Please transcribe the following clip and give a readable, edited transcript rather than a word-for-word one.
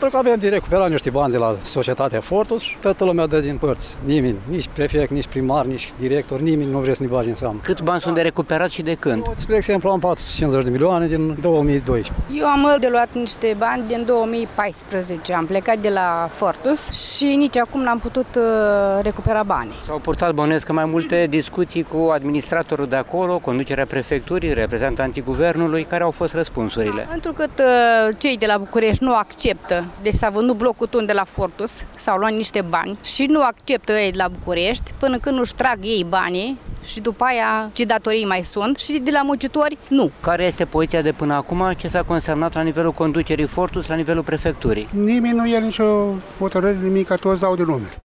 Pentru că avem de recuperat niște bani de la societatea Fortus și toată lumea dă din părți. Nimeni, nici prefect, nici primar, nici director, nimeni nu vrea să ne bage în seamă. Câți bani sunt de recuperat și de când? Spre exemplu, am 450 de milioane din 2012. Eu am de luat niște bani din 2014. Am plecat de la Fortus și nici acum n-am putut recupera banii. S-au purtat, bănuiesc, că mai multe discuții cu administratorul de acolo, conducerea prefecturii, reprezentanții guvernului. Care au fost răspunsurile? Pentru că cei de la București nu acceptă, deci s-a vândut blocul tun de la Fortus, s-au luat niște bani și nu acceptă ei de la București până când nu-și trag ei banii și după aia ce datorii mai sunt și de la muncitori nu. Care este poziția de până acum? Ce s-a consemnat la nivelul conducerii Fortus, la nivelul prefecturii? Nimeni nu ia nicio hotărâre, nimic, toți dau de lume.